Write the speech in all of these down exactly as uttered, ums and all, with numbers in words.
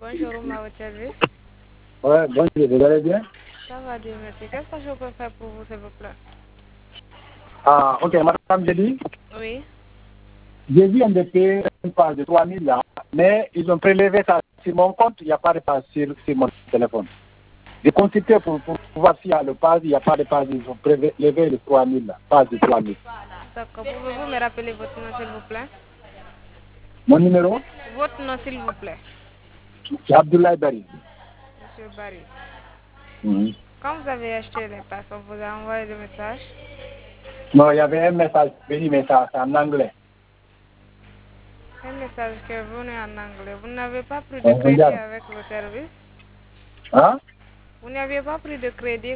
Bonjour, ma votre service. Ouais, bonjour, vous allez bien? Ça va, Dieu merci. Qu'est-ce que je peux faire pour vous, s'il vous plaît? Ah, ok, madame, j'ai dit, Oui. j'ai vu un D P, une page de trois mille là, mais ils ont prélevé ça sur mon compte, il n'y a pas de page sur, sur mon téléphone. J'ai consulté pour, pour voir s'il y a le page, il n'y a pas de page, ils ont prélevé le trois mille là, page de trois mille. D'accord. Pouvez-vous me rappeler votre nom, s'il vous plaît? Mon numéro, Votre nom, s'il vous plaît. c'est Abdoulaye Bari. Monsieur Barry. Mhm. Quand vous avez acheté les passes, on vous a envoyé des messages? Non, il y avait un message venu, mais ça, c'est en anglais. Un message qui est venu en anglais. Vous n'avez pas pris de On crédit regarde. avec vos services? Hein? Vous n'aviez pas pris de crédit?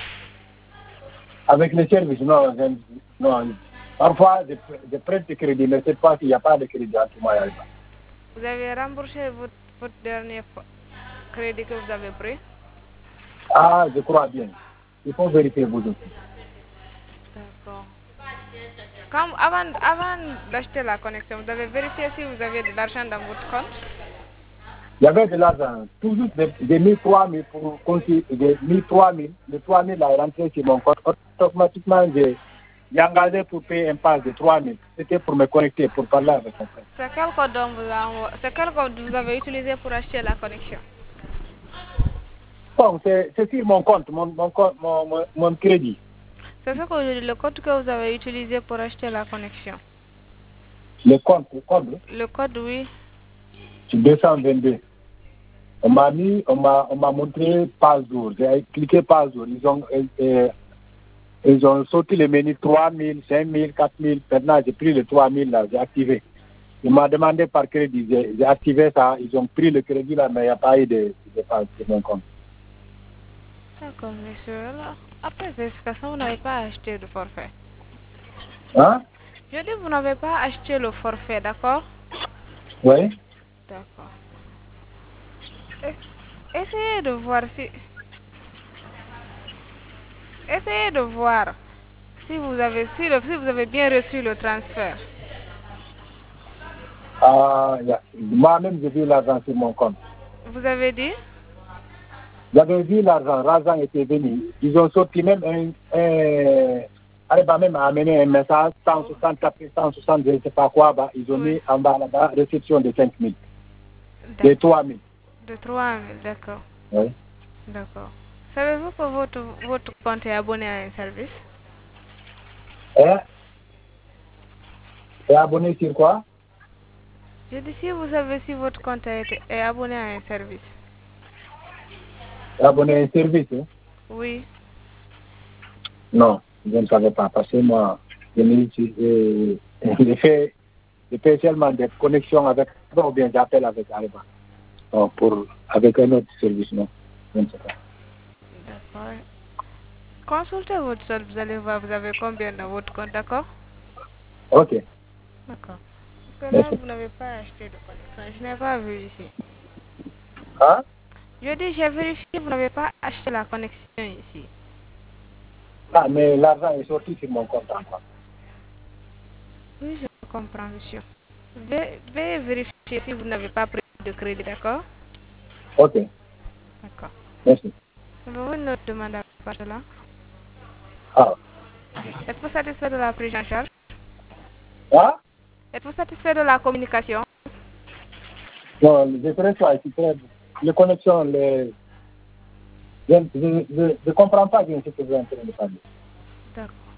Avec les services, non, je- non. Parfois, je, je prête du crédit, mais cette fois, il n'y a pas de crédit en tout cas. Vous avez remboursé votre, votre dernier fo- crédit que vous avez pris? Ah, je crois bien. Il faut vérifier vous aussi. D'accord. Quand, avant avant d'acheter la connexion, vous avez vérifié si vous avez de l'argent dans votre compte? Il y avait de l'argent, tout juste des, des mille trois mille pour compter, des mille trois mille. Les trois mille là est rentré sur mon compte. Automatiquement, j'ai j'ai engagé pour payer un pass de trois mille. C'était pour me connecter, pour parler avec mon frère. C'est quel code on vous a envo- c'est quel code vous avez utilisé pour acheter la connexion? Bon, c'est c'est sur mon compte, mon, mon, compte- mon, mon, mon crédit. C'est ce que je dis, le code que vous avez utilisé pour acheter la connexion. Le compte, le code, Le code, oui. c'est deux cent vingt-deux. On m'a mis, on m'a, on m'a montré par jour. J'ai cliqué par jour. Ils ont, euh, euh, ils ont sorti le menu trois mille, cinq mille, quatre mille. Maintenant, j'ai pris le trois mille là, j'ai activé. Il m'a demandé par crédit, j'ai j'ai activé ça. Ils ont pris le crédit là, mais il n'y a pas eu de dépense sur mon compte. D'accord, monsieur. Alors, après vérification, vous n'avez pas acheté de forfait. Hein? Je dis, vous n'avez pas acheté le forfait, d'accord? Oui? D'accord. Es- Essayez de voir si... Essayez de voir si vous avez, si, le- si vous avez bien reçu le transfert. Ah, il y a- moi-même, j'ai vu l'argent sur mon compte. Vous avez dit? J'avais vu l'argent, l'argent était venu. Ils ont sorti même un... un Aleba même a amené un message, cent soixante, cent soixante, je ne sais pas quoi, bah, ils ont Oui. mis en bas là-bas, réception de cinq mille, de D'accord. trois mille. De trois mille, d'accord. Oui. D'accord. Savez-vous que votre, votre compte est abonné à un service? Et, et abonné sur quoi? Je dis, si vous savez si votre compte a été, est abonné à un service. Abonné à un service, hein? Oui. Non, je ne savais pas, parce que moi, je me dis, euh, je fais, je fais seulement des connexions avec, ou bien j'appelle avec Aleba. Non, pour, avec un autre service, non, je ne sais pas. D'accord. Consultez votre solde, vous allez voir, vous avez combien dans votre compte, d'accord? Ok, D'accord. Parce que là, merci. vous n'avez pas acheté de connexion. Je n'ai pas vu ici. Hein? Je dis, j'ai vérifié, vous n'avez pas acheté la connexion ici. Ah, mais l'argent est sorti sur mon compte encore. Oui, je comprends, monsieur. Ve- Veuillez vérifier si vous n'avez pas pris de crédit, d'accord? Ok, D'accord. merci. Avez-vous une autre demande à part cela? Ah. Êtes-vous satisfait de la prise en charge? Hein? Êtes-vous satisfait de la communication? Non, je serai toi, tu peux, les connexions, les, je ne comprends pas bien ce que vous êtes en train de parler. D'accord.